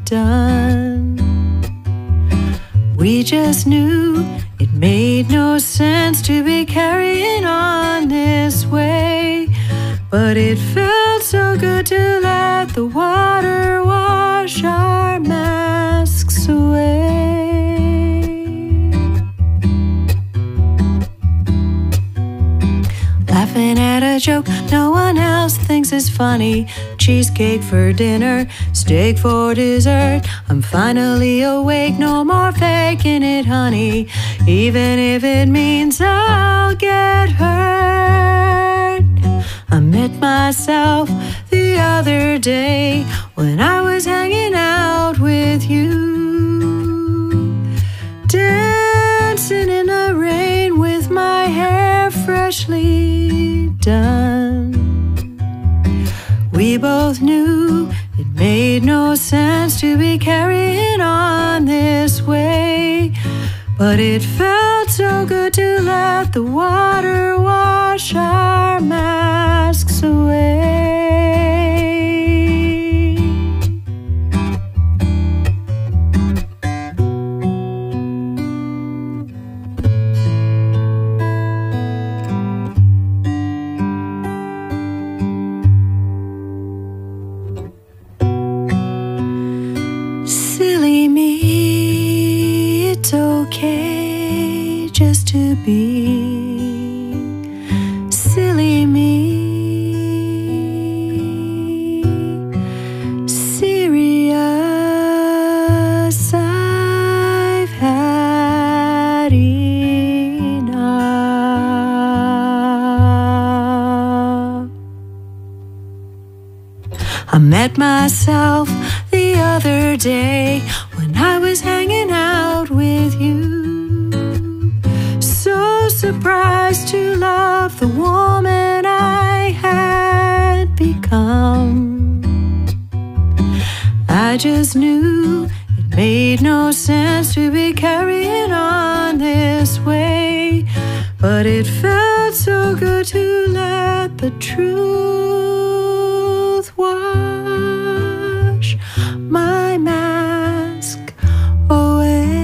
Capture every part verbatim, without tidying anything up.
done. We just knew it made no sense to be carrying on this way, but it felt so good to let the water wash our masks away. Laughing at a joke no one else thinks is funny. Cheesecake for dinner, steak for dessert. I'm finally awake, no more faking it, honey, even if it means I'll get hurt. I met myself the other day when I was hanging out with you, dancing in the rain with my hair freshly done. We both knew it made no sense to be carrying on this way, but it felt so good to let the water wash our masks away. Silly me, it's okay just to be silly me. Serious, I've had enough. I met myself the other day when I was hanging out with you, so surprised to love the woman I had become. I just knew it made no sense to be carrying on this way, but it felt so good to let the truth wash my mask away.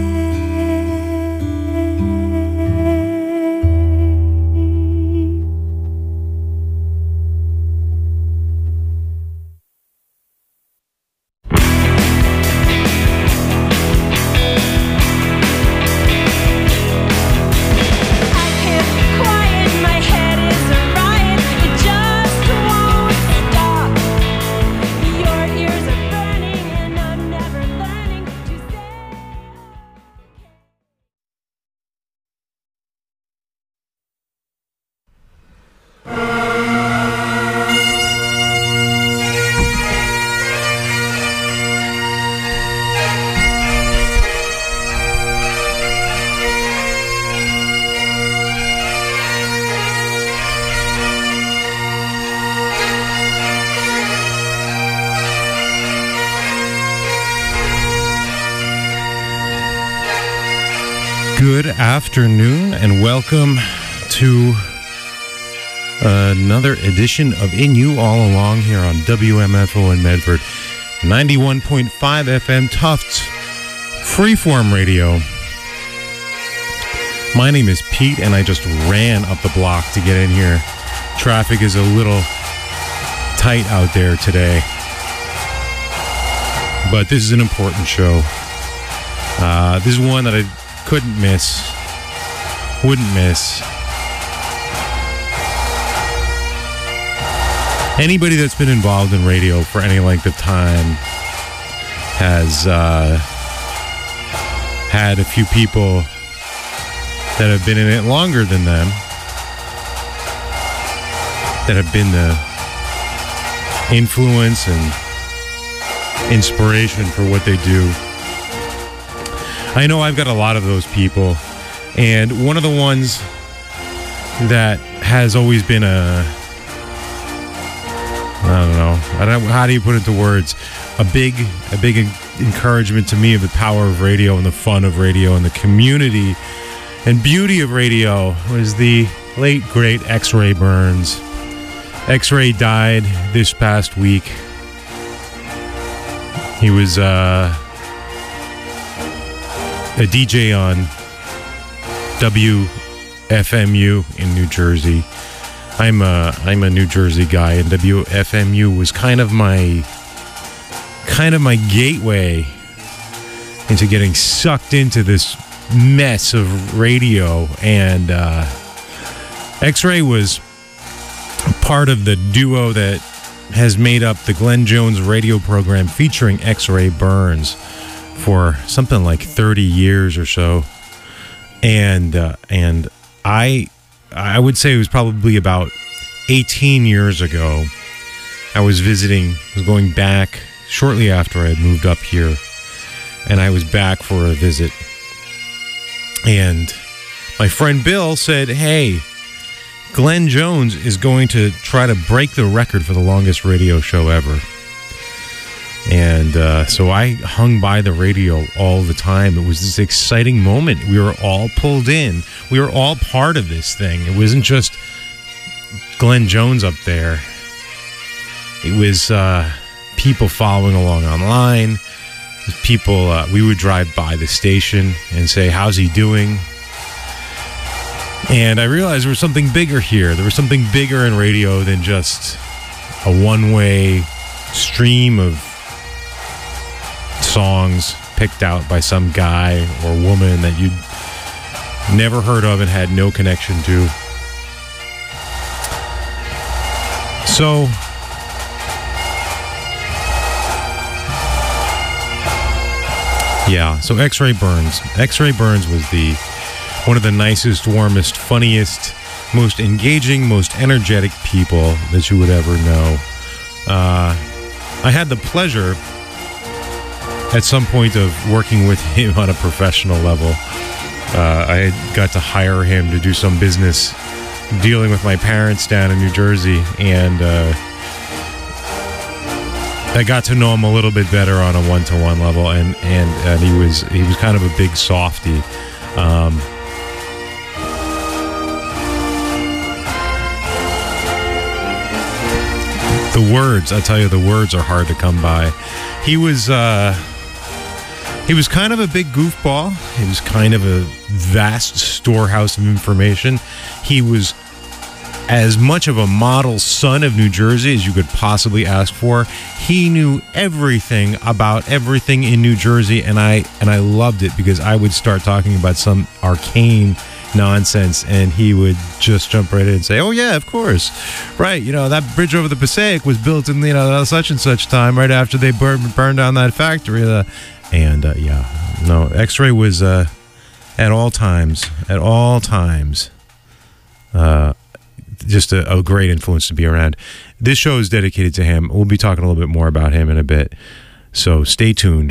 Good afternoon and welcome to another edition of In You All Along here on W M F O in Medford, ninety-one point five F M Tufts Freeform Radio. My name is Pete and I just ran up the block to get in here. Traffic is a little tight out there today, but this is an important show. Uh, this is one that I couldn't miss, wouldn't miss. Anybody that's been involved in radio for any length of time has uh, had a few people that have been in it longer than them, that have been the influence and inspiration for what they do. I know I've got a lot of those people, and one of the ones that has always been a, I don't know, I don't, how do you put it into words? A big, a big encouragement to me of the power of radio and the fun of radio and the community and beauty of radio was the late, great X-Ray Burns. X-Ray died this past week He was uh, a D J on W F M U in New Jersey. I'm a I'm a New Jersey guy, and W F M U was kind of my kind of my gateway into getting sucked into this mess of radio. And uh, X-Ray was part of the duo that has made up the Glenn Jones radio program featuring X-Ray Burns for something like thirty years or so. And uh, and I I would say it was probably about eighteen years ago. I was visiting, I was going back shortly after I had moved up here, and I was back for a visit. And my friend Bill said, hey, Glenn Jones is going to try to break the record for the longest radio show ever. And uh, so I hung by the radio all the time. It was this exciting moment. We were all pulled in. We were all part of this thing. It wasn't just Glenn Jones up there. It was uh, people following along online. It was people, uh, we would drive by the station and say, how's he doing? And I realized there was something bigger here. There was something bigger in radio than just a one-way stream of songs picked out by some guy or woman that you'd never heard of and had no connection to. So yeah, so X-Ray Burns. X-Ray Burns was the one of the nicest, warmest, funniest, most engaging, most energetic people that you would ever know. Uh, I had the pleasure at some point of working with him on a professional level. Uh, I got to hire him to do some business dealing with my parents down in New Jersey, and uh, I got to know him a little bit better on a one-to-one level, and and, and he was he was kind of a big softy. Um, the words, I tell you, the words are hard to come by. He was. Uh, He was kind of a big goofball. He was kind of a vast storehouse of information. He was as much of a model son of New Jersey as you could possibly ask for. He knew everything about everything in New Jersey, and I and I loved it because I would start talking about some arcane nonsense, and he would just jump right in and say, "Oh yeah, of course, right? You know, that bridge over the Passaic was built in, you know, such and such time, right after they burned burned down that factory." Uh, And, uh, yeah, no, X-Ray was, uh, at all times, at all times, uh, just a, a great influence to be around. This show is dedicated to him. We'll be talking a little bit more about him in a bit, so stay tuned.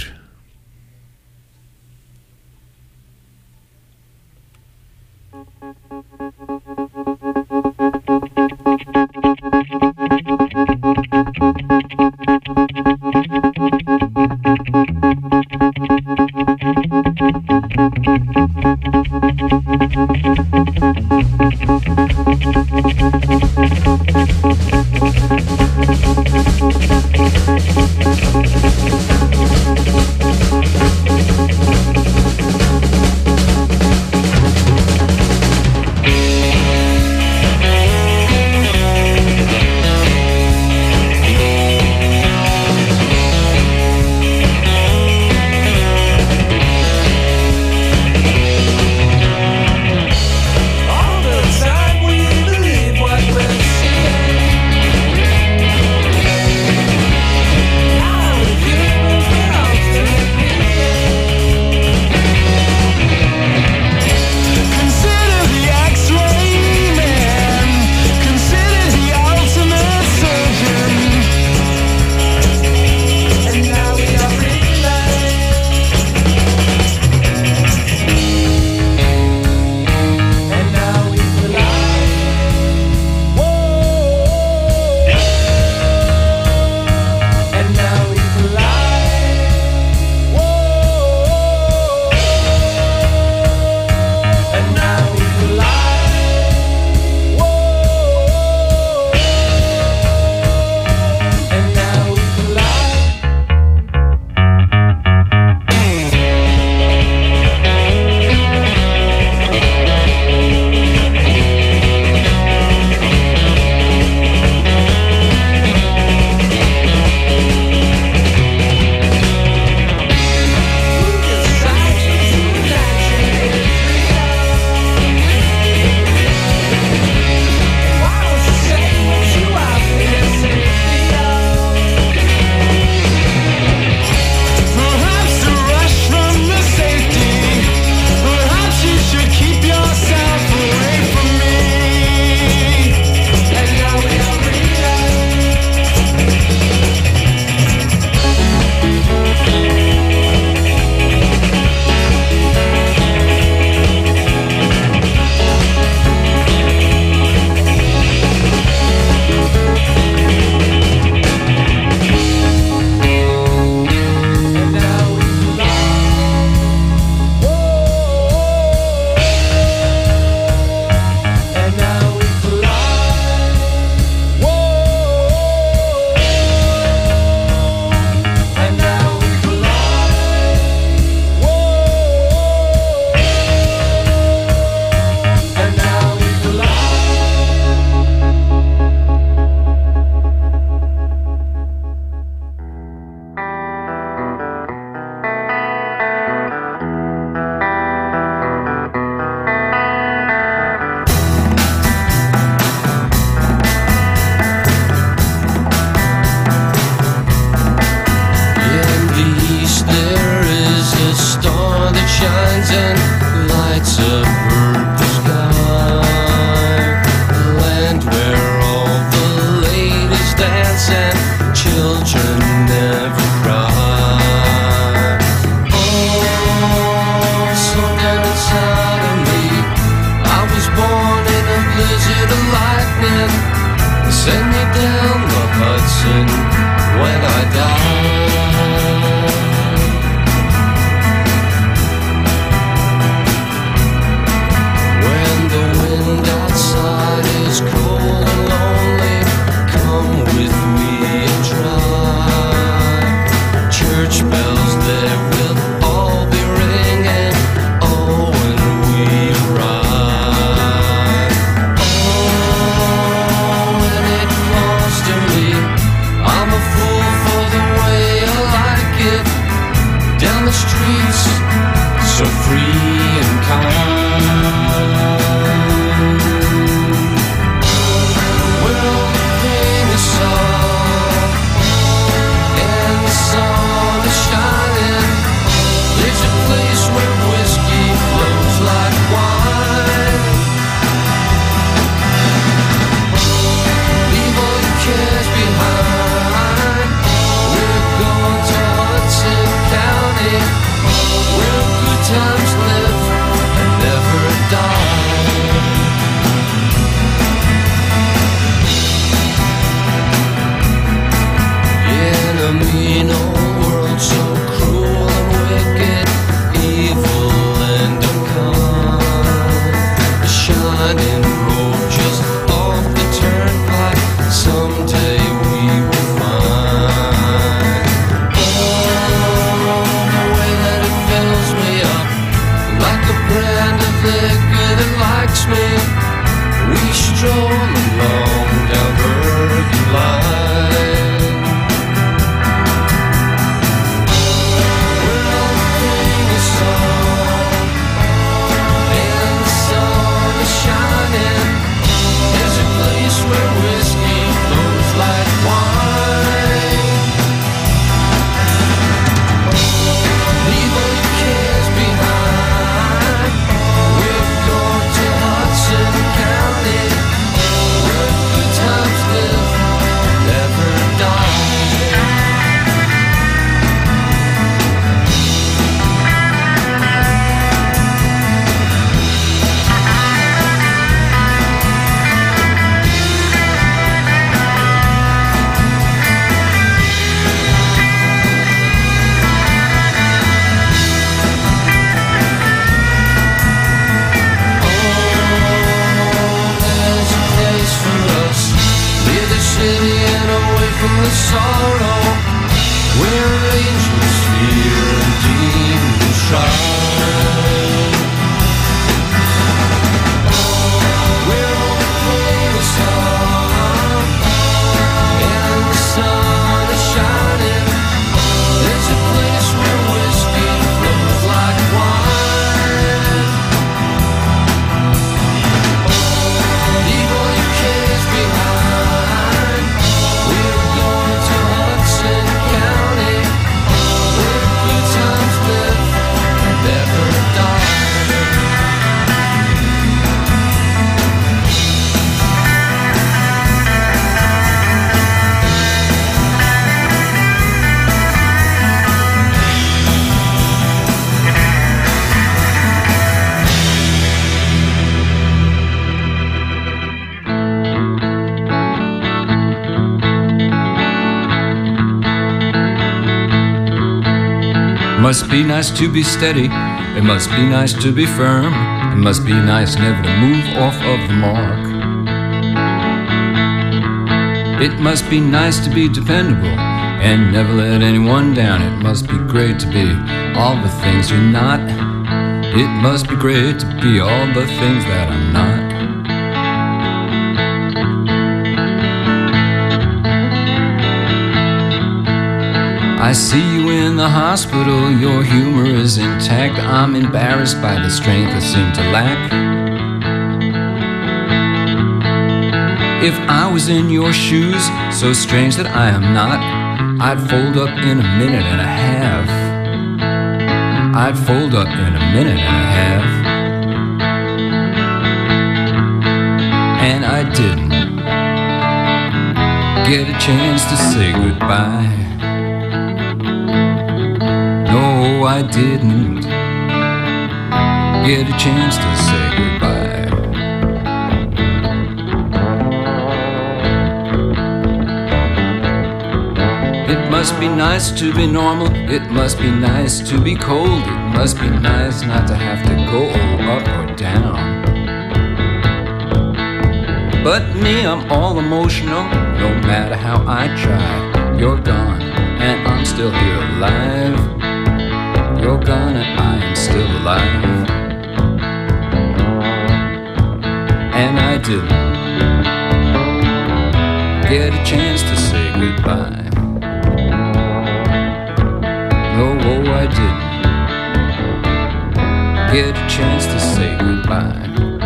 was born in a blizzard of lightning. Send me down the Hudson when I die. When the wind outside is cold and lonely, come with me and try. Church bells there will all be ringing, oh, when we arrive. Oh, when it comes to me, I'm a fool for the way I like it. Down the streets, so free and kind. We're all playing a song, and the sun is shining. There's a place where whiskey flows like wine. Leave all your cares behind. We're going to Hudson County, where good times live and never die. In a mean old world so cruel and wicked, evil and unkind, a shining road just off the turnpike, someday we will find. Oh, the way that it fills me up, like a brand of liquor that likes me. We stroll along down Bergen Line. We're all playing a song, and the sun is shining. There's a place where whiskey flows like wine. Leave all your cares behind. We're going to Hudson County, where good times live and never die. There's a place for us near the city and away from the sorrow, where angels fear and demons shine. We're all playing a song, and the sun is shining. There's a place where whiskey flows like wine. Leave all your cares behind. We're going to Hudson County, where good times live and never die. Must be nice to be steady, it must be nice to be firm, it must be nice never to move off of the mark. It must be nice to be dependable and never let anyone down. It must be great to be all the things you're not. It must be great to be all the things that I'm not. I see you in the hospital, your humor is intact. I'm embarrassed by the strength I seem to lack. If I was in your shoes, so strange that I am not, I'd fold up in a minute and a half. I'd fold up in a minute and a half. And I didn't get a chance to say goodbye. No, I didn't get a chance to say goodbye. nice to be normal. It must be nice to be cold. It must be nice not to have to go up or down. But me, I'm all emotional. No matter how I try, you're gone and I'm still here alive. You're gone and I am still alive. And I didn't get a chance to say goodbye. No, oh, I didn't get a chance to say goodbye.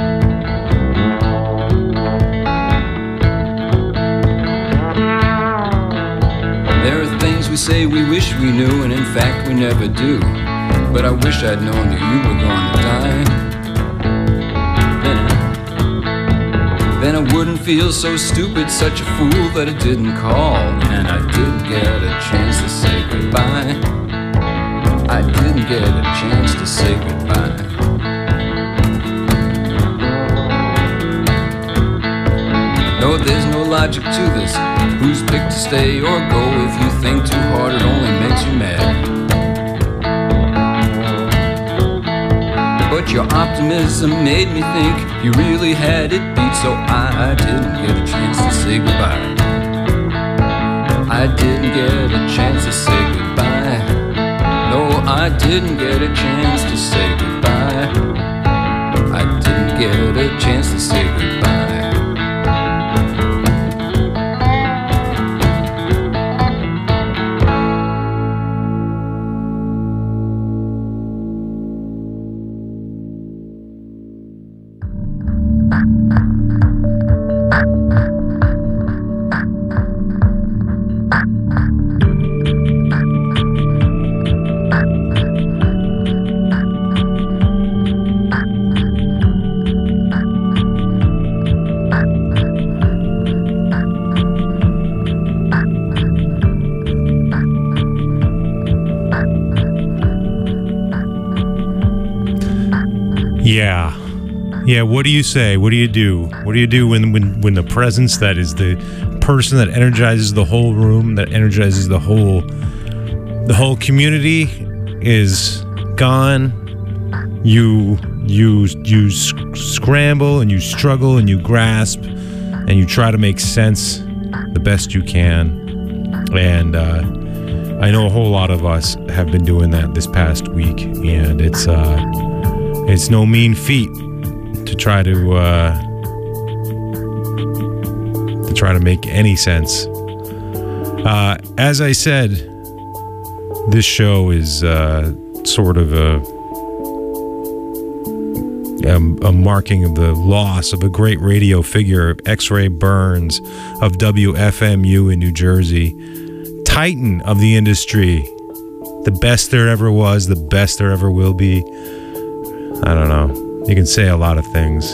There are things we say we wish we knew, and in fact we never do. But I wish I'd known that you were going to die. Then, then I wouldn't feel so stupid, such a fool that I didn't call. And I didn't get a chance to say goodbye. I didn't get a chance to say goodbye. No, there's no logic to this. Who's picked to stay or go? If you think too hard, it only makes you mad. But your optimism made me think you really had it beat, so I didn't get a chance to say goodbye. I didn't get a chance to say goodbye. No, I didn't get a chance to say goodbye. I didn't get a chance to say goodbye. Yeah. Yeah, what do you say? What do you do? What do you do when, when, when the presence that is the person that energizes the whole room, that energizes the whole the whole community is gone? You you you sc- scramble and you struggle and you grasp and you try to make sense the best you can. And uh, I know a whole lot of us have been doing that this past week, and it's uh, it's no mean feat to try to uh, to try to make any sense. Uh, as I said, this show is uh, sort of a, a a marking of the loss of a great radio figure, X-Ray Burns of W F M U in New Jersey, titan of the industry, the best there ever was, the best there ever will be. I don't know. You can say a lot of things.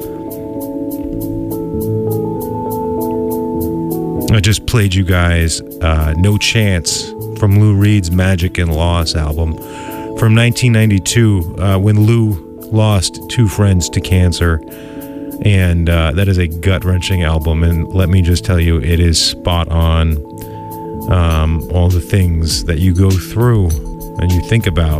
I just played you guys uh, No Chance from Lou Reed's Magic and Loss album from nineteen ninety-two, uh, when Lou lost two friends to cancer. And uh, that is a gut-wrenching album. And let me just tell you, it is spot on. Um, all the things that you go through and you think about.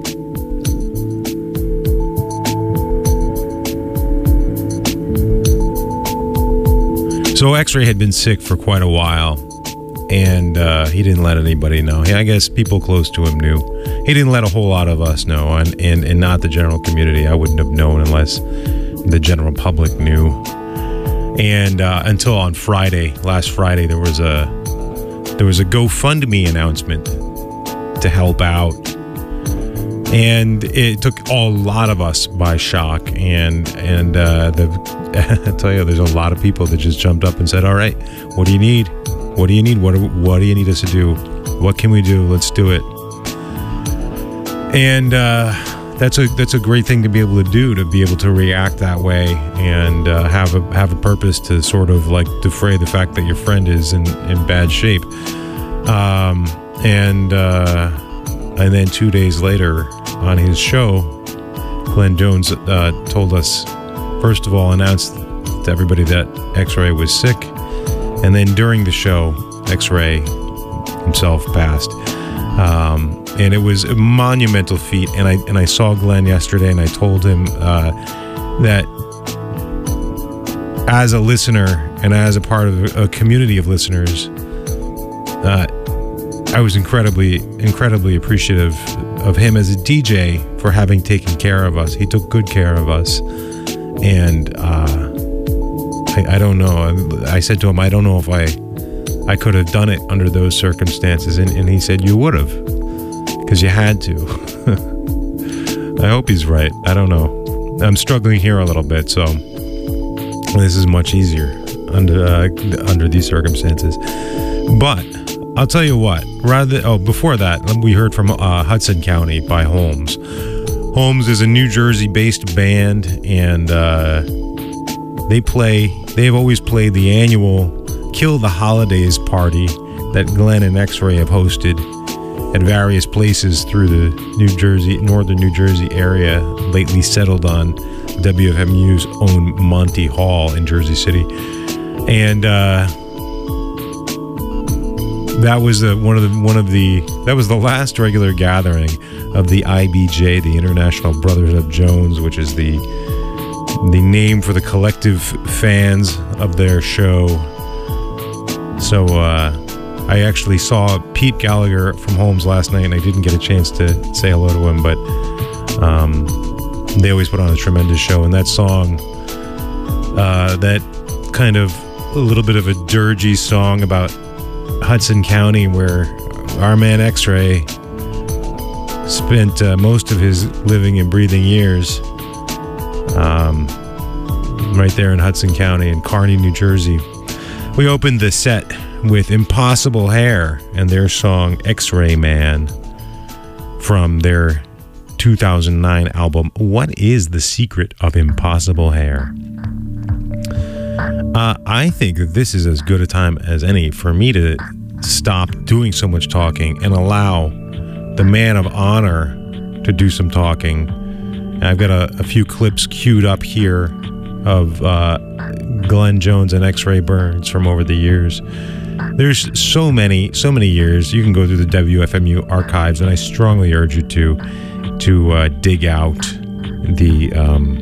So X-Ray had been sick for quite a while, and uh, he didn't let anybody know. I guess people close to him knew. He didn't let a whole lot of us know, and, and, and not the general community. I wouldn't have known unless the general public knew. And uh, until on Friday, last Friday, there was a there was a GoFundMe announcement to help out, and it took a lot of us by shock. And and uh, the I tell you, there's a lot of people that just jumped up and said, "All right, what do you need? What do you need? What do, what do you need us to do? What can we do? Let's do it." And uh, that's a that's a great thing to be able to do, to be able to react that way and uh, have a have a purpose to sort of like defray the fact that your friend is in, in bad shape. Um, and uh, and then two days later on his show, Glenn Jones uh, told us, first of all, announced to everybody that X-Ray was sick, and then during the show, X-Ray himself passed. Um, and it was a monumental feat. And I and I saw Glenn yesterday, and I told him uh, that as a listener and as a part of a community of listeners, uh, I was incredibly, incredibly appreciative of him as a D J for having taken care of us. He took good care of us. And uh, I, I don't know. I said to him, I don't know if I I could have done it under those circumstances. And, and he said, you would have, because you had to. I hope he's right. I don't know. I'm struggling here a little bit, so this is much easier under uh, under these circumstances. But I'll tell you what. Rather, than, oh, before that, we heard from uh, Hudson County by Holmes. Holmes is a New Jersey-based band, and uh, they play. They've always played the annual Kill the Holidays party that Glenn and X-Ray have hosted at various places through the New Jersey, northern New Jersey area, lately settled on W F M U's own Monty Hall in Jersey City. And uh, that was the, one of the one of the that was the last regular gathering of the I B J, the International Brotherhood of Jones, which is the the name for the collective fans of their show. So uh, I actually saw Pete Gallagher from Holmes last night, and I didn't get a chance to say hello to him, but um, they always put on a tremendous show. And that song, uh, that kind of a little bit of a dirgy song about Hudson County, where our man X-Ray spent uh, most of his living and breathing years, um, right there in Hudson County in Kearney, New Jersey. We opened the set with Impossible Hair and their song X-Ray Man from their two thousand nine album, What is the Secret of Impossible Hair? Uh, I think that this is as good a time as any for me to stop doing so much talking and allow the man of honor to do some talking. And I've got a, a few clips queued up here of uh, Glenn Jones and X-Ray Burns from over the years. There's so many, so many years. You can go through the W F M U archives, and I strongly urge you to to uh, dig out the. Um,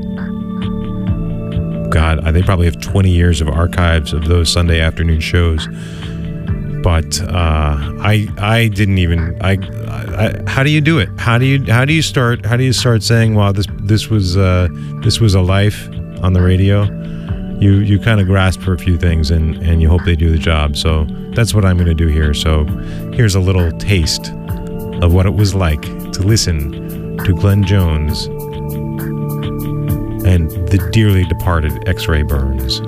God, they probably have twenty years of archives of those Sunday afternoon shows. But uh, I, I didn't even. I, I, how do you do it? How do you, how do you start? How do you start saying, "Wow, this, this was, uh, this was a life on the radio"? You, you kind of grasp for a few things, and, and you hope they do the job. So that's what I'm going to do here. So here's a little taste of what it was like to listen to Glenn Jones and the dearly departed X-Ray Burns.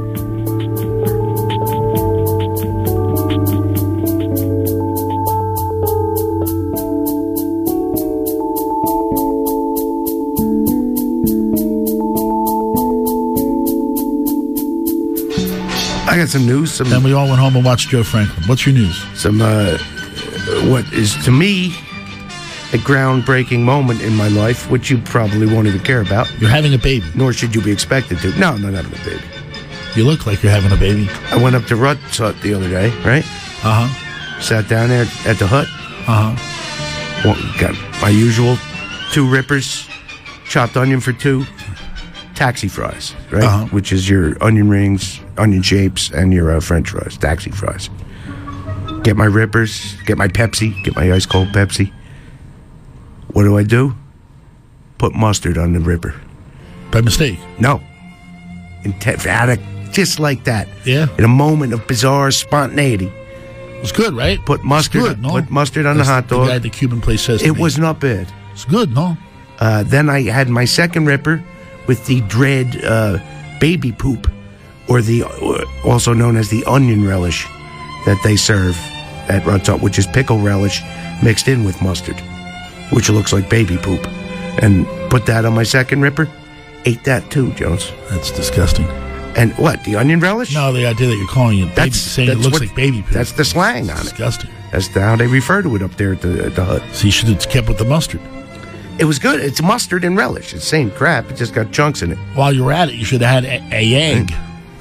I got some news. Some, Then we all went home and watched Joe Franklin. What's your news? some uh, what is to me a groundbreaking moment in my life, which you probably won't even care about, You're having a baby. nor should you be expected to. No, I'm not having a baby. You look like you're having a baby. I went up to Rutt's Hut the other day, right? Uh-huh. Sat down there at the hut. Uh-huh. Well, got my usual two rippers, chopped onion for two, taxi fries, right? Uh-huh. Which is your onion rings, onion shapes, and your uh, French fries, taxi fries. Get my rippers, get my Pepsi, get my ice cold Pepsi. What do I do? Put mustard on the ripper. By mistake. No. Intent, out of, just like that. Yeah. In a moment of bizarre spontaneity. It was good, right? Put mustard, It's good, no? put mustard on That's the hot dog. The guy at the Cuban place says to It me. was not bad. It's good, no? Uh, then I had my second ripper with the dread uh, baby poop, or the uh, also known as the onion relish that they serve at Rutt's Hut, which is pickle relish mixed in with mustard, which looks like baby poop. And put that on my second ripper. Ate that too, Jones. That's disgusting. And what, the onion relish? No, the idea that you're calling it baby, That's- saying that's it looks what- like baby poop. That's the slang It's on it. disgusting. That's how they refer to it up there at the, at the hut. So you should have kept with the mustard. It was good. It's mustard and relish. It's the same crap. It just got chunks in it. While you're at it, you should have had a, a egg.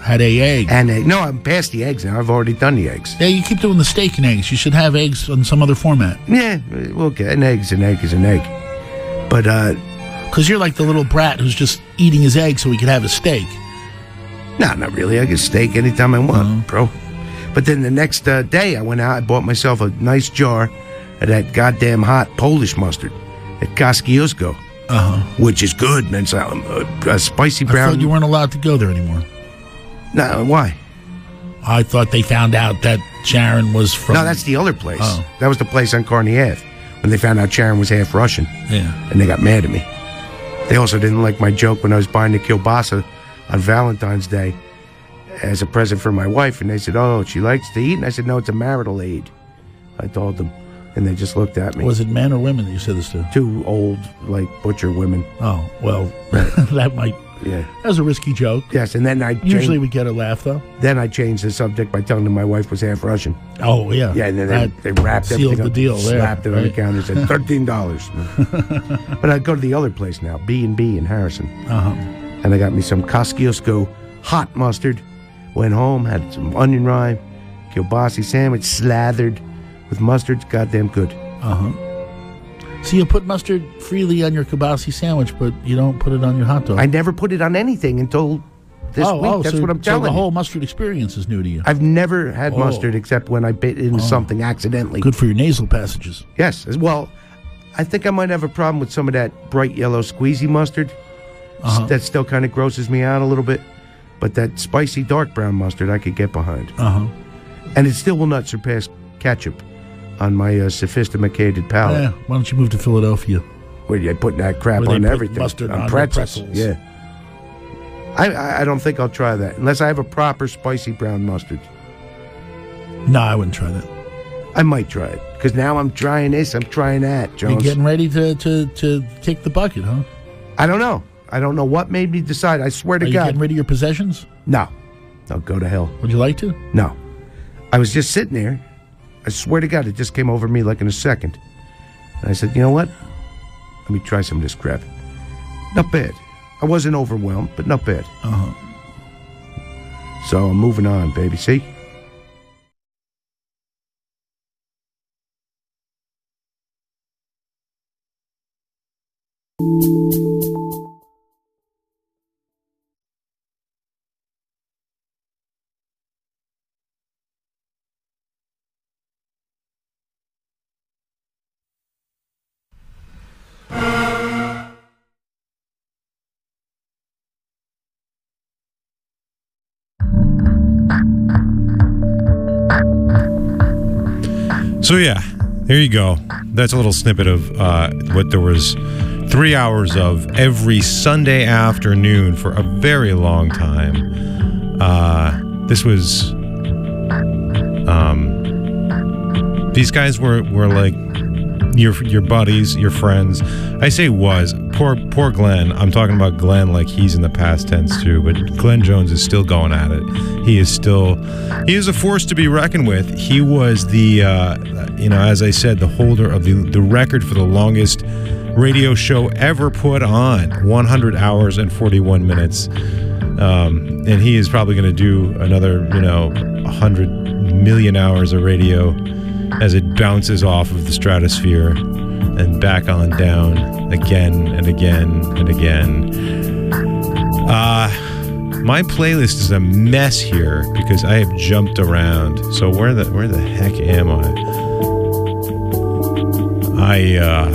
Had a egg. And egg. No, I'm past the eggs now. I've already done the eggs. Yeah, you keep doing the steak and eggs. You should have eggs on some other format. Yeah, well, okay, an egg's an egg is an egg. But, uh... Because you're like the little brat who's just eating his egg so he can have a steak. No, not really. I get steak anytime I want, Uh-huh. bro. But then the next uh, day, I went out, I bought myself a nice jar of that goddamn hot Polish mustard at Kosciuszko, Uh-huh. which is good, man. It's a, a, a spicy I brown... thought you weren't allowed to go there anymore. No, why? I thought they found out that Sharon was from... No, that's the other place. Oh. That was the place on Kearney Ave, when they found out Sharon was half Russian. Yeah. And they got mad at me. They also didn't like my joke when I was buying the kielbasa on Valentine's Day as a present for my wife, and they said, oh, she likes to eat, and I said, no, it's a marital aid. I told them, and they just looked at me. Was it men or women that you said this to? Two old, like, butcher women. Oh, well, that might... Yeah. That was a risky joke. Yes, and then I Usually changed, we get a laugh, though. then I changed the subject by telling them my wife was half Russian. Oh, yeah. Yeah, and then That they, they wrapped sealed everything the up, deal there. slapped it on the right? counter, said thirteen dollars. But I go to the other place now, B and B in Harrison. Uh-huh. And I got me some Kosciuszko hot mustard. Went home, had some onion rye, kielbasa sandwich slathered with mustard. It's goddamn good. Uh-huh. So you put mustard freely on your kielbasa sandwich, but you don't put it on your hot dog. I never put it on anything until this oh, week. oh, That's so, what I'm so telling the you. whole mustard experience is new to you. I've never had Oh. mustard except when I bit into something accidentally. Good for your nasal passages. Yes. as Well, I think I might have a problem with some of that bright yellow squeezy mustard. Uh-huh. S- That still kind of grosses me out a little bit. But that spicy dark brown mustard I could get behind. Uh-huh. And it still will not surpass ketchup on my uh, sophisticated palate. Yeah, why don't you move to Philadelphia? Where you putting that crap Where they on put everything? mustard on their pretzels. pretzels. Yeah. I, I I don't think I'll try that unless I have a proper spicy brown mustard. No, I wouldn't try that. I might try it because now I'm trying this, I'm trying that. You're Jones, getting ready to, to, to kick the bucket, huh? I don't know. I don't know what made me decide. I swear Are to you God, getting rid of your possessions? no, no, go to hell. Would you like to? No, I was just sitting there. I swear to God, it just came over me like in a second. And I said, you know what? Let me try some of this crap. Not bad. I wasn't overwhelmed, but not bad. Uh-huh. So I'm moving on, baby. See? So yeah, there you go. That's a little snippet of uh, what there was three hours of every Sunday afternoon for a very long time. Uh, this was, um, these guys were, were like your your buddies, your friends. I say was. Poor poor Glenn. I'm talking about Glenn like he's in the past tense too, but Glenn Jones is still going at it. He is still, he is a force to be reckoned with. He was the, uh, you know, as I said, the holder of the, the record for the longest radio show ever put on, one hundred hours and forty-one minutes. Um, and he is probably going to do another, you know, one hundred million hours of radio as it bounces off of the stratosphere and back on down again and again and again. Uh, my playlist is a mess here because I have jumped around. So where the where the heck am I? I uh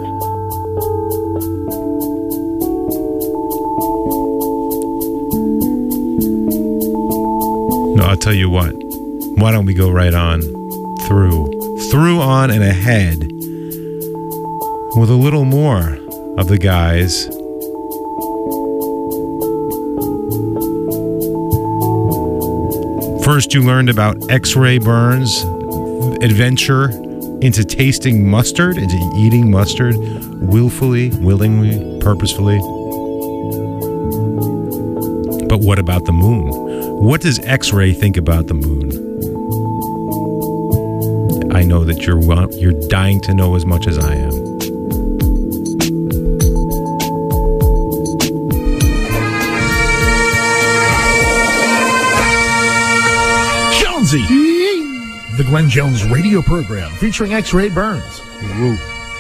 No, I'll tell you what. Why don't we go right on through through on and ahead with a little more of the guys. First, you learned about X-ray Burns' adventure into tasting mustard, into eating mustard willfully, willingly, purposefully. But what about the moon? What does X-ray think about the moon? I know that you're you're dying to know as much as I am. Jonesy. The Glenn Jones radio program featuring X-Ray Burns. Woo.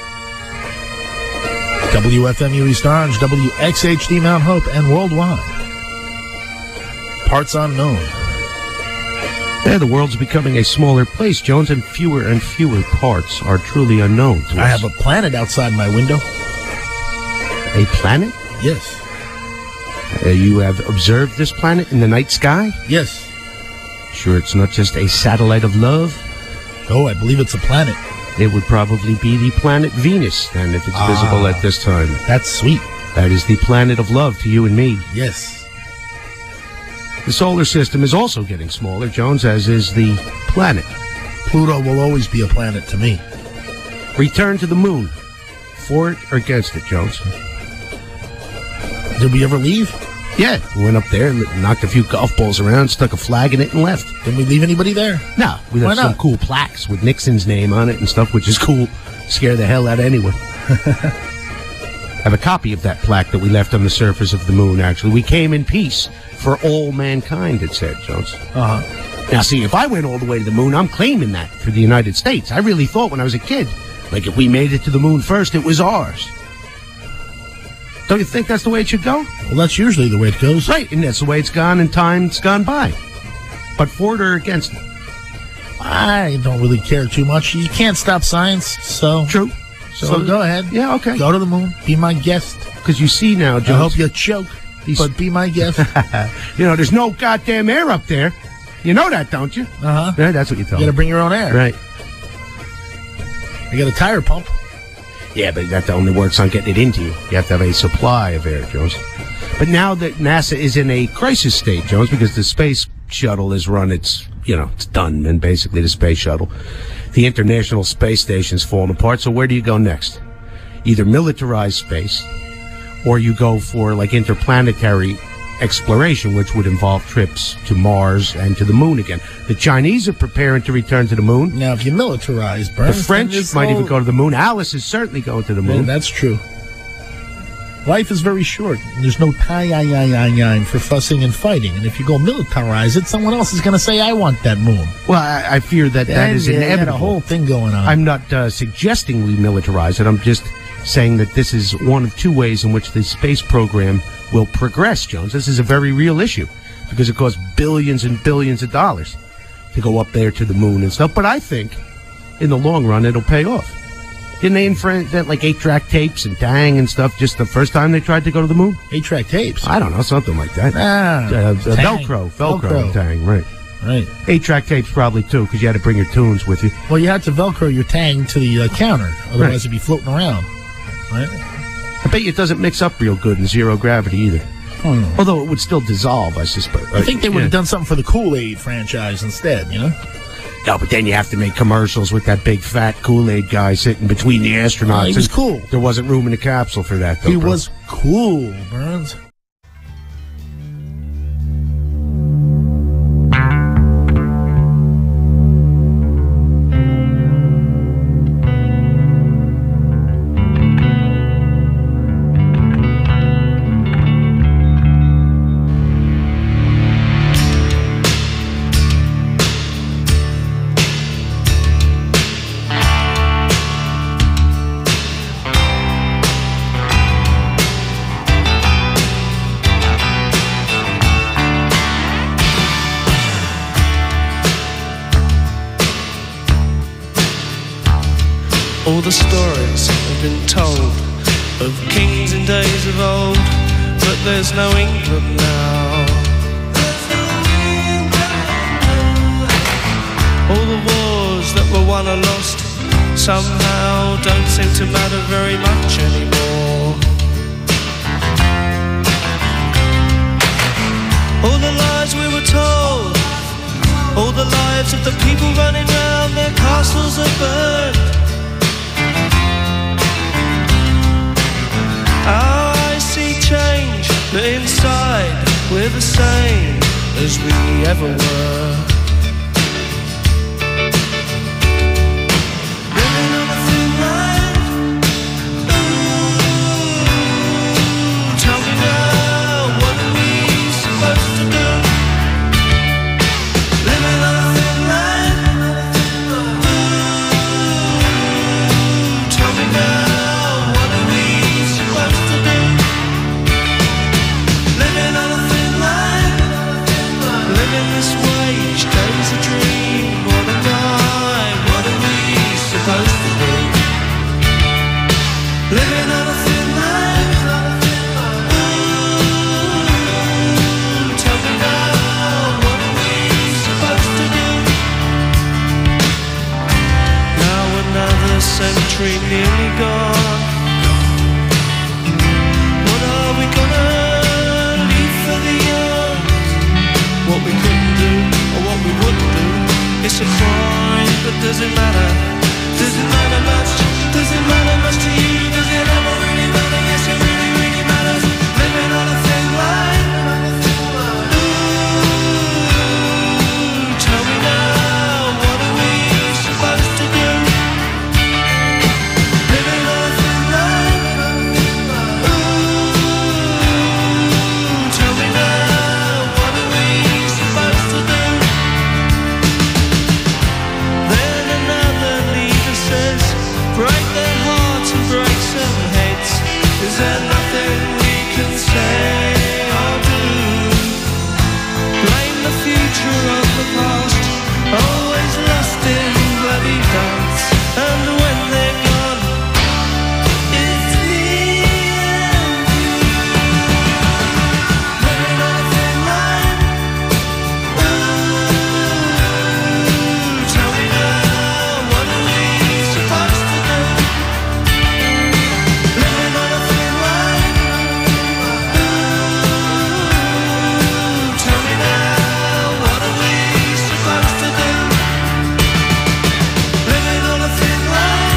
W F M U East Orange, W X H D Mount Hope, and worldwide. Parts unknown. Yeah, the world's becoming a smaller place, Jones, and fewer and fewer parts are truly unknown to I us. have a planet outside my window. A planet? Yes. Uh, you have observed this planet in the night sky? Yes. Sure, it's not just a satellite of love? Oh, I believe it's a planet. It would probably be the planet Venus, then, if it's Ah. visible at this time. That's sweet. That is the planet of love to you and me. Yes. The solar system is also getting smaller, Jones, as is the planet. Pluto will always be a planet to me. Return to the moon. For it or against it, Jones? Did we ever leave? Yeah, we went up there, knocked a few golf balls around, stuck a flag in it, and left. Didn't we leave anybody there? No, we Why left some not? cool plaques with Nixon's name on it and stuff, which is cool. Scare the hell out of anyone. I have a copy of that plaque that we left on the surface of the moon, actually. We came in peace for all mankind, it said, Jones. Uh-huh. Now, see, if I went all the way to the moon, I'm claiming that for the United States. I really thought when I was a kid, like if we made it to the moon first, it was ours. Don't you think that's the way it should go? Well, that's usually the way it goes. Right, and that's the way it's gone and time's gone by. But for it or against it? I don't really care too much. You can't stop science, so... True. So, go ahead. Yeah, okay. Go to the moon. Be my guest. Because you see now, I Jones, hope you choke, These- but be my guest. you know, there's no goddamn air up there. You know that, don't you? Uh-huh. Yeah, that's what you tell You me. gotta bring your own air. Right. You got a tire pump. Yeah, but that only works on getting it into you. You have to have a supply of air, Jones. But now that NASA is in a crisis state, Jones, because the space shuttle has run its, you know, it's done, and basically the space shuttle. The International Space Station's falling apart, so where do you go next? Either militarized space, or you go for, like, interplanetary exploration, which would involve trips to Mars and to the moon again. The Chinese are preparing to return to the moon. Now, if you militarize, The Burns, French then this might even whole- go to the moon. Alice is certainly going to the Yeah, moon. that's true. Life is very short. There's no time for fussing and fighting. And if you go militarize it, someone else is going to say, I want that moon. Well, I, I fear that that And is you got inevitable. a whole thing going on. I'm not uh, suggesting we militarize it. I'm just saying that this is one of two ways in which the space program will progress, Jones. This is a very real issue because it costs billions and billions of dollars to go up there to the moon and stuff. But I think in the long run, it'll pay off. Didn't they invent like eight-track tapes and Tang and stuff just the first time they tried to go to the moon? Eight-track tapes. I don't know, something like that. Ah, Uh, uh, Tang. Velcro, Velcro, Velcro. and Tang, right. Right. Eight-track tapes probably too, because you had to bring your tunes with you. Well, you had to Velcro your Tang to the uh, counter. Otherwise, Right. it'd be floating around. Right? I bet you it doesn't mix up real good in zero gravity either. Hmm. Although it would still dissolve, I suspect. I think they would Yeah. have done something for the Kool-Aid franchise instead, you know? No, but then you have to make commercials with that big fat Kool-Aid guy sitting between the astronauts. Oh, he was and cool. There wasn't room in the capsule for that, though. He bro. was cool, Burns. All the stories have been told of kings in days of old, but there's no England now. All the wars that were won or lost somehow don't seem to matter very much anymore. All the lies we were told, all the lives of the people running round, their castles are burned. I see change, but inside we're the same as we ever were. Living on a thin line. Ooh, tell me now, what are we supposed to do? Living on a thin tree nearly gone. What are we gonna leave for the young? What we couldn't do or what we wouldn't do, it's a crime, but does it matter? Does it matter much? Does it matter much to you? Does it ever really matter? Yes, it really, really matters. Living on a thin line. Ooh, tell me now, what are we supposed to do? Living on a thin line. Ooh, tell me now, what are we supposed to do? Then another leader says, break their hearts and break some heads. Is there nothing we can say or do? Blame the future on the past, always lost in bloody dance. And when they're gone, it's the end. Living on a thin line. Ooh, tell me now, what are we supposed to do? Living on a thin line. Ooh, tell me now, what are we supposed to do? Living on a thin line.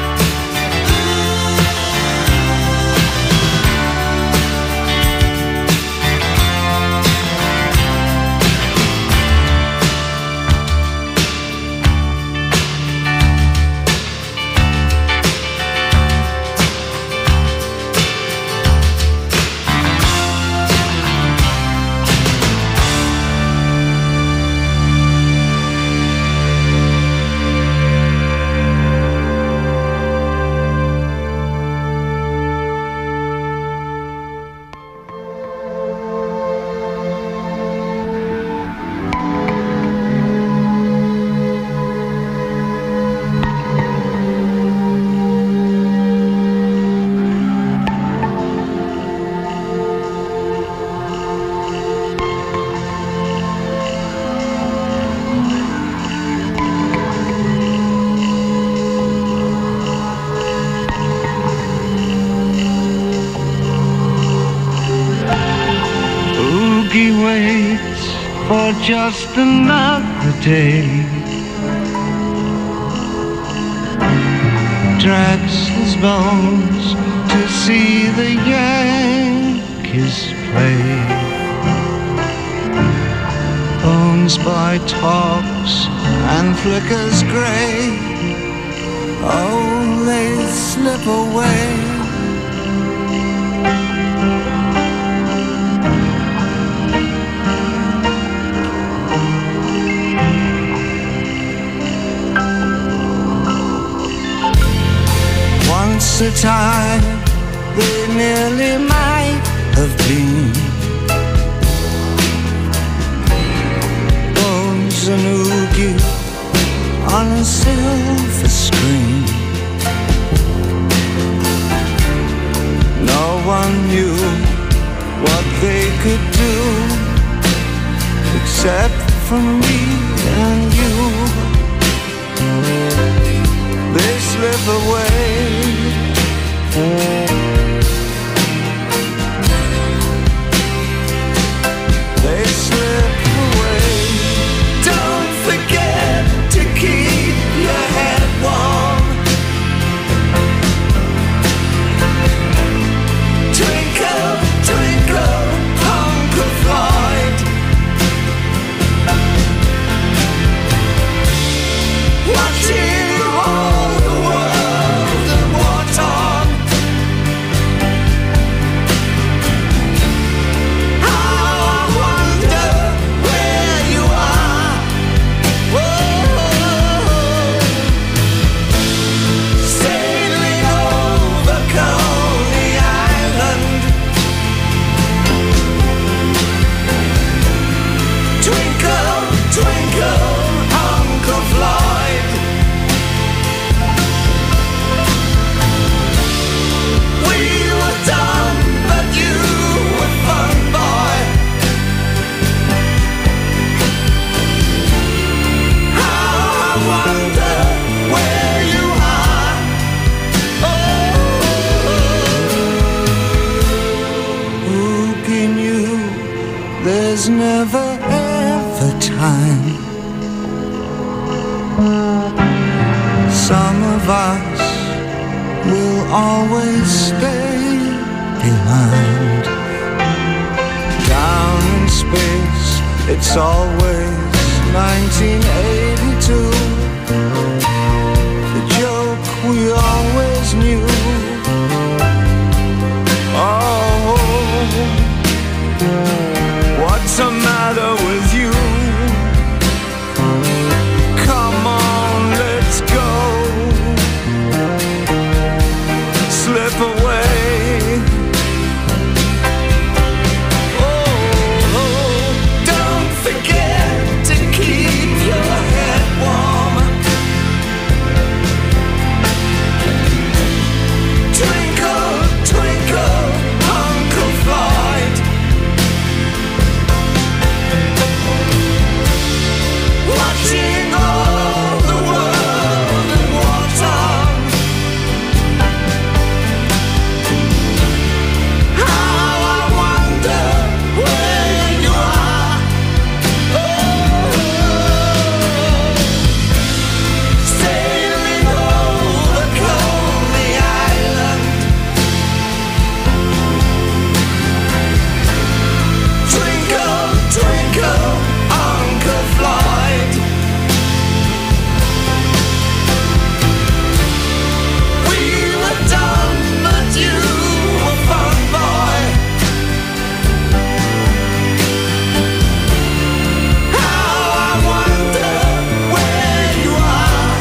Oogie waits for just another day, drags his bones to see the Yankees play. Bones by tops and flickers grey, oh, they slip away. Once a time, they nearly might have been Bones and Oogie on a silver screen. No one knew what they could do except for me and you. They slip away. They slip away. Don't forget to keep your head warm. Twinkle, twinkle, Uncle Floyd. Watching all the world and war torn. behind. Some of us will always stay behind. Down in space, it's always nineteen eighty-two. The joke we always knew. Oh, what's the matter with you? Come on, let's go. Slip away. Oh, don't forget to keep your head warm. Twinkle, twinkle, Uncle Floyd. Watching all the world in wartime. How I wonder where you are. Oh, sailing over Coney Island. Twinkle, twinkle, Uncle Floyd. We were dumb, but you were fun, boy. How I wonder where you are.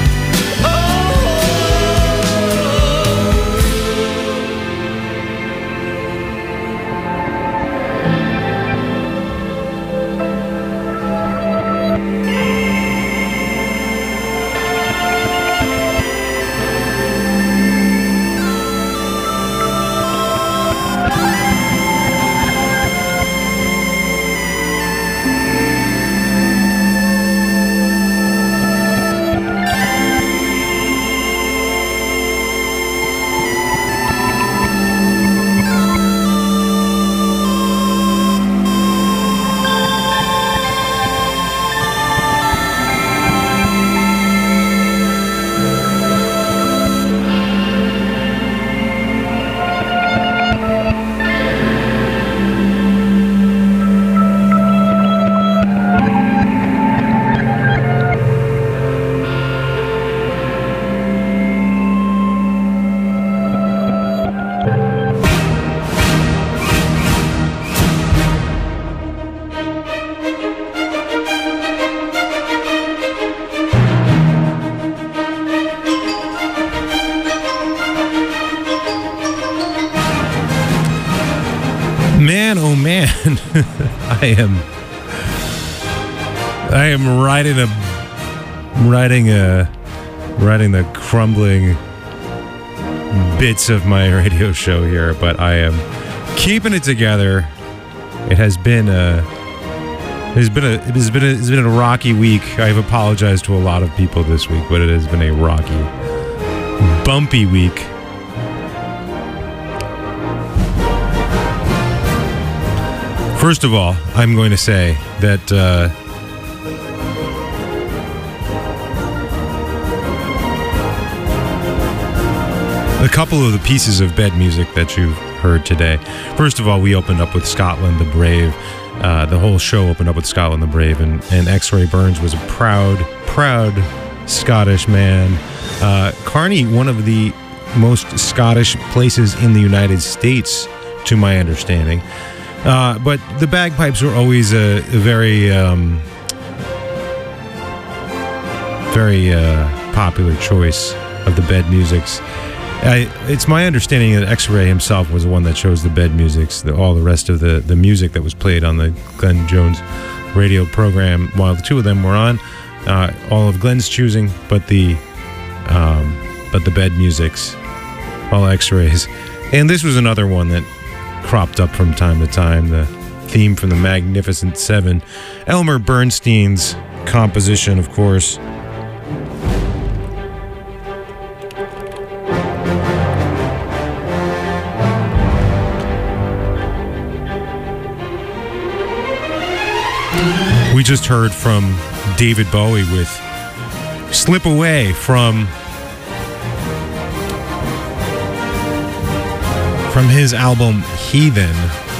Man, oh man, I am, I am riding a, riding a, riding the crumbling bits of my radio show here, but I am keeping it together. It has been a, it has been a, it has been a, it's been a rocky week. I've apologized to a lot of people this week, but it has been a rocky, bumpy week. First of all, I'm going to say that uh, a couple of the pieces of bed music that you've heard today. First of all, we opened up with Scotland the Brave. Uh, the whole show opened up with Scotland the Brave, and, and X-Ray Burns was a proud, proud Scottish man. Uh, Carney, one of the most Scottish places in the United States, to my understanding. Uh, but the bagpipes were always a, a very, um, very uh, popular choice of the bed musics. I, it's my understanding that X-Ray himself was the one that chose the bed musics. The, all the rest of the, the music that was played on the Glenn Jones radio program, while the two of them were on, uh, all of Glenn's choosing, but the um, but the bed musics, all X-Rays. And this was another one that cropped up from time to time, the theme from the Magnificent Seven, Elmer Bernstein's composition, of course. We just heard from David Bowie with Slip Away from from his album Heathen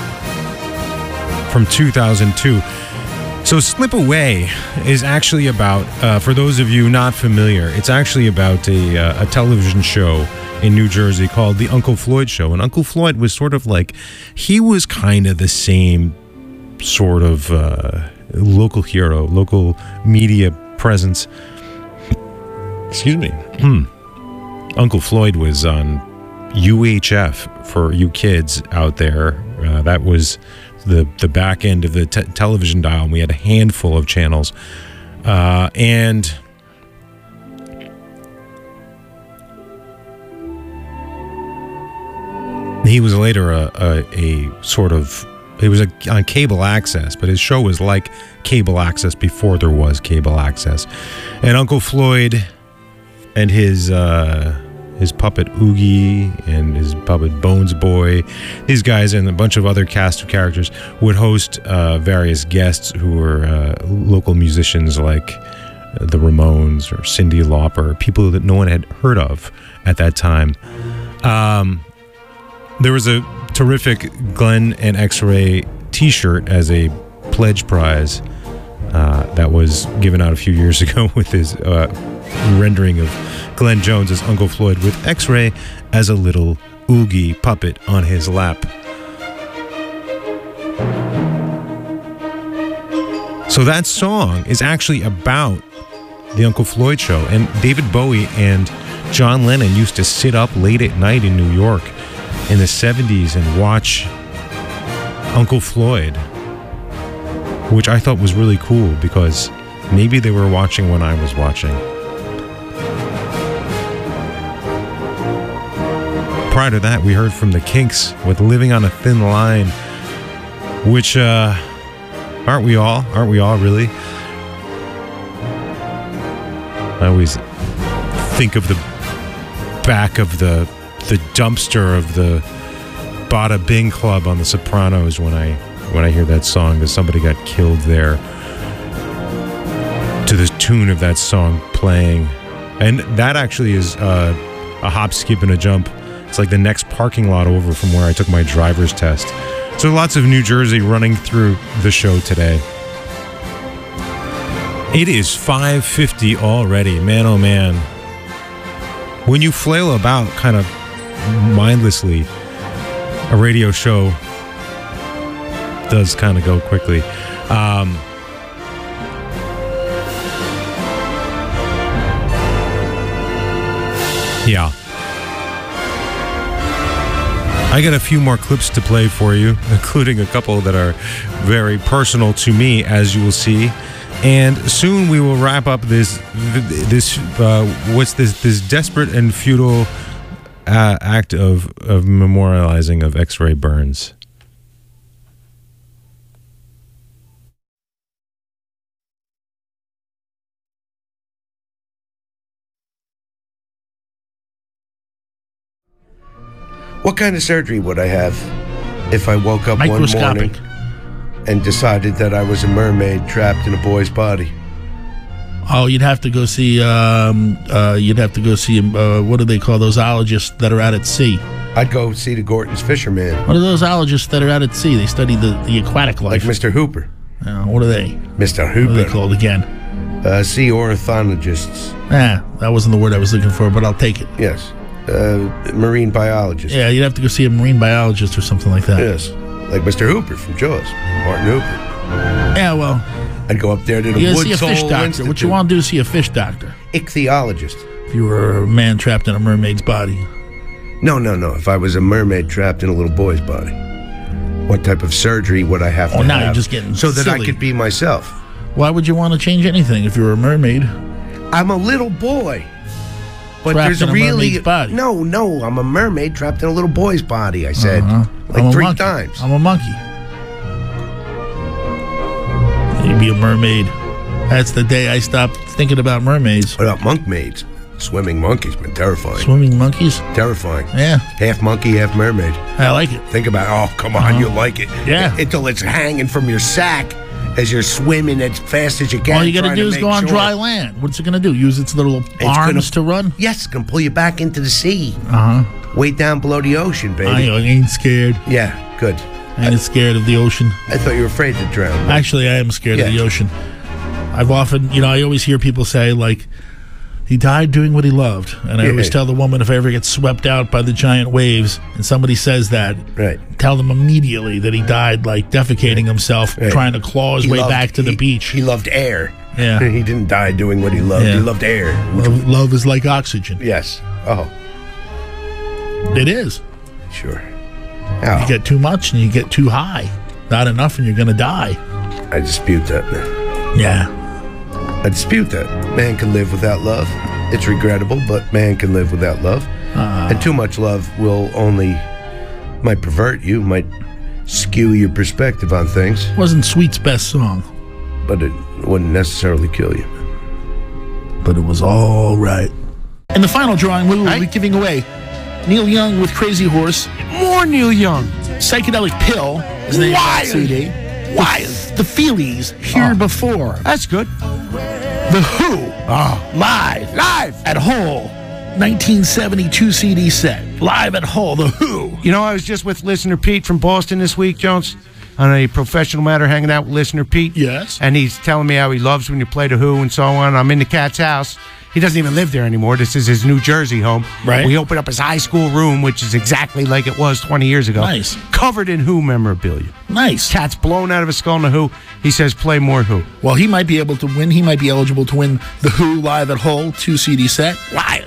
from two thousand two. So Slip Away is actually about, uh, for those of you not familiar, it's actually about a, uh, a television show in New Jersey called The Uncle Floyd Show. And Uncle Floyd was sort of like, he was kind of the same sort of uh, local hero, local media presence. Excuse me. Hmm. Uncle Floyd was on U H F for you kids out there. Uh, that was the the back end of the te- television dial, and we had a handful of channels. Uh, and he was later a, a, a sort of, it was a, on cable access, but his show was like cable access before there was cable access. And Uncle Floyd and his uh, his puppet Oogie and his puppet Bones Boy, these guys and a bunch of other cast of characters would host uh, various guests who were uh, local musicians like uh, the Ramones or Cyndi Lauper, people that no one had heard of at that time. Um, there was a terrific Glenn and X-Ray t-shirt as a pledge prize uh, that was given out a few years ago with his uh, rendering of Glenn Jones as Uncle Floyd with X-Ray as a little Oogie puppet on his lap. So that song is actually about the Uncle Floyd Show. And David Bowie and John Lennon used to sit up late at night in New York in the seventies and watch Uncle Floyd, which I thought was really cool because maybe they were watching when I was watching. Prior to that, we heard from the Kinks with Living on a Thin Line, which, uh, aren't we all? Aren't we all, really? I always think of the back of the the dumpster of the Bada Bing Club on The Sopranos when I when I hear that song, because somebody got killed there to the tune of that song playing. And that actually is uh, a hop, skip, and a jump. It's like the next parking lot over from where I took my driver's test. So lots of New Jersey running through the show today. It is five fifty already. Man, oh man. When you flail about kind of mindlessly, a radio show does kind of go quickly. Um, yeah. I got a few more clips to play for you, including a couple that are very personal to me, as you will see. And soon we will wrap up this, this uh, what's this, this desperate and futile uh, act of, of memorializing of X-Ray Burns. What kind of surgery would I have if I woke up one Microscopic. morning and decided that I was a mermaid trapped in a boy's body? Oh, you'd have to go see. Um, uh, you'd have to go see. Uh, what do they call those ologists that are out at sea? I'd go see the Gorton's fisherman, What are those ologists that are out at sea? They study the, the aquatic like life. Mister Hooper. Uh, what are they? Mister What are they Hooper. called again? Uh, sea ornithologists. Ah, that wasn't the word I was looking for, but I'll take it. Yes. Uh, marine biologists. Yeah, you'd have to go see a marine biologist or something like that. Yes. Like Mister Hooper from Jaws. Martin Hooper. Yeah, well, I'd go up there to the you gotta Woods see a fish Hole doctor. Institute. What you want to do is see a fish doctor. Ichthyologist. If you were a man trapped in a mermaid's body. No, no, no. If I was a mermaid trapped in a little boy's body, what type of surgery would I have Oh, to now have you're just getting so that I silly. could be myself? Why would you want to change anything if you were a mermaid? I'm a little boy. But Trapped there's in a really mermaid's body. no, no. I'm a mermaid trapped in a little boy's body. I said Uh-huh. like I'm a three monkey. times. I'm a monkey. You'd be a mermaid. That's the day I stopped thinking about mermaids. What about monk maids? Swimming monkeys, been terrifying. Swimming monkeys? Terrifying. Yeah, Half monkey, half mermaid. I like it. Think about it. Oh, come on, Uh-huh. you like it. Yeah. Until it's hanging from your sack as you're swimming as fast as you can. All you got to trying do is make go on sure. dry land. What's it going to do? Use its little It's arms gonna- to run? Yes, it's going to pull you back into the sea. Uh huh. Way down below the ocean, baby. I ain't scared. Yeah, good. I ain't scared of the ocean. I thought you were afraid to drown. Actually, I am scared Yeah. of the ocean. I've often, you know, I always hear people say, like, he died doing what he loved. And I Yeah. always tell the woman, if I ever get swept out by the giant waves and somebody says that, Right. tell them immediately that he died, like, defecating himself, Right. trying to claw his He way loved- back to the he- beach. He loved air. Yeah. He didn't die doing what he loved. Yeah. He loved air. Which- Love, love is like oxygen. yes. Oh, It is. sure. You Oh, get too much and you get too high. Not enough and you're going to die. I dispute that. Yeah. I dispute that. Man can live without love. It's regrettable, but man can live without love. Uh, And too much love will only might pervert you, might skew your perspective on things, wasn't Sweet's best song, but it wouldn't necessarily kill you. but it was all right. In the final drawing, we will Right. be giving away Neil Young with Crazy Horse. More Neil Young. Psychedelic Pill is the name of that C D. Wild. The Feelies, Here Oh. Before. That's good. The Who, Oh, live live. at Hull, nineteen seventy-two C D set. Live at Hull, The Who. You know, I was just with listener Pete from Boston this week, Jones, on a professional matter, hanging out with listener Pete. Yes. And he's telling me how he loves when you play The Who and so on. I'm in the cat's house. He doesn't even live there anymore. This is his New Jersey home. Right. We opened up his high school room, which is exactly like it was twenty years ago. Nice. Covered in Who memorabilia. Nice. Cat's blown out of his skull in The Who. He says, play more Who. Well, he might be able to win. He might be eligible to win The Who Live at Hull two C D set. Wild.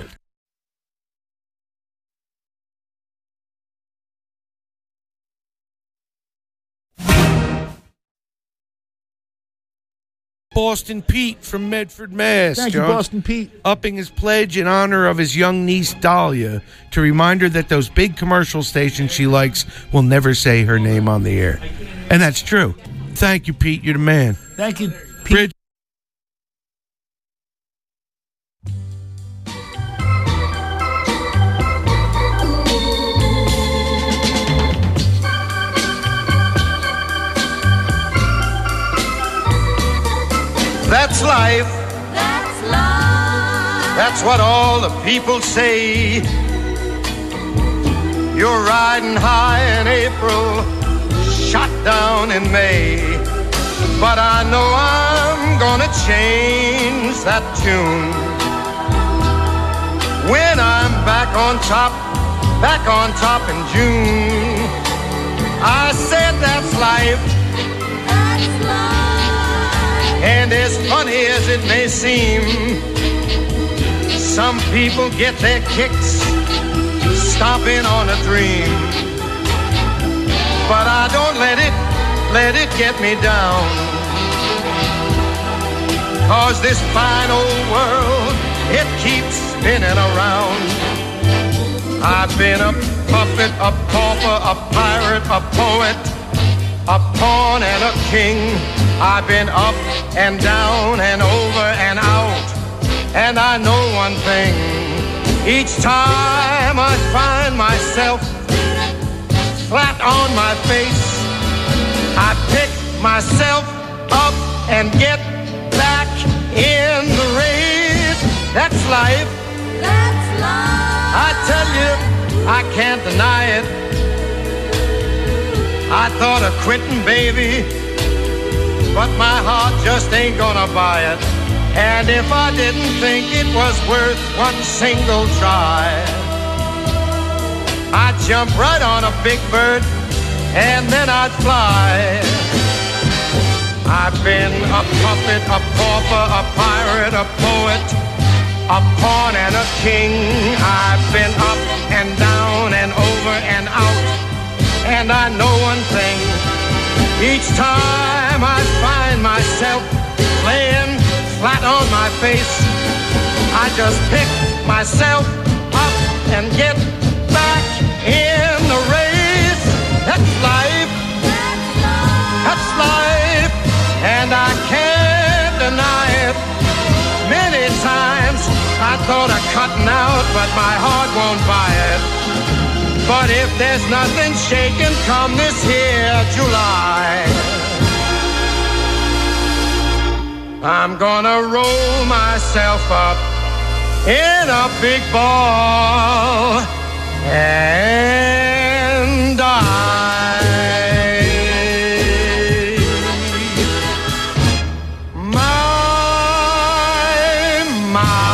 Boston Pete from Medford, Mass. Thank you, Jones. Boston Pete. Upping his pledge in honor of his young niece Dahlia to remind her that those big commercial stations she likes will never say her name on the air. And that's true. Thank you, Pete. You're the man. Thank you, Pete. Bridge. That's life. That's life. That's what all the people say. You're riding high in April, shot down in May. But I know I'm gonna change that tune when I'm back on top, back on top in June. I said that's life. That's life. And as funny as it may seem, some people get their kicks stomping on a dream. But I don't let it, let it get me down. 'Cause this fine old world, it keeps spinning around. I've been a puppet, a pauper, a pirate, a poet, a pawn and a king. I've been up and down and over and out. And I know one thing, each time I find myself flat on my face, I pick myself up and get back in the race. That's life. That's life. I tell you, I can't deny it. I thought of quitting, baby, but my heart just ain't gonna buy it. And if I didn't think it was worth one single try, I'd jump right on a big bird and then I'd fly. I've been a puppet, a pauper, a pirate, a poet, a pawn and a king. I've been up and down and over and out. And I know one thing, each time I find myself laying flat on my face, I just pick myself up and get back in the race. That's life. That's life. That's life. And I can't deny it. Many times I thought of cutting out, but my heart won't buy it. But if there's nothing shaking come this here July, I'm gonna roll myself up in a big ball and die. My, my.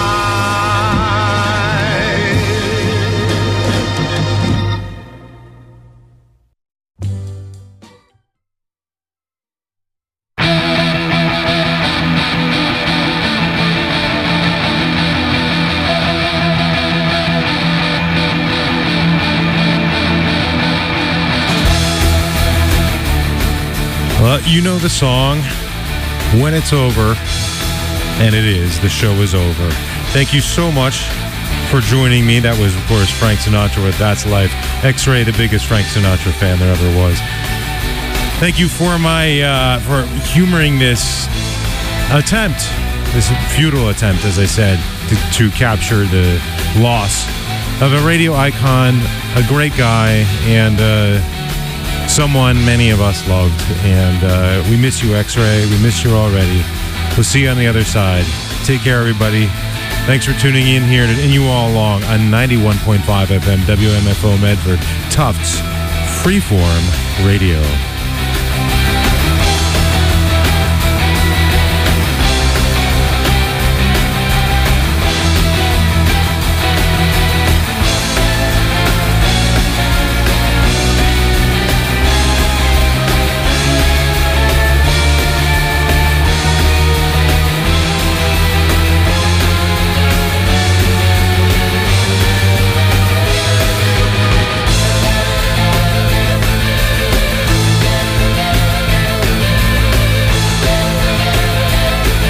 Well, you know the song, When It's Over, and it is. The show is over. Thank you so much for joining me. That was, of course, Frank Sinatra with That's Life. X-Ray, the biggest Frank Sinatra fan there ever was. Thank you for my uh, for humoring this attempt, this futile attempt, as I said, to, to capture the loss of a radio icon, a great guy, and uh, someone many of us loved. And uh, we miss you, X-Ray. We miss you already. We'll see you on the other side. Take care, everybody. Thanks for tuning in here and you all along on ninety-one point five F M W M F O Medford, Tufts Freeform Radio.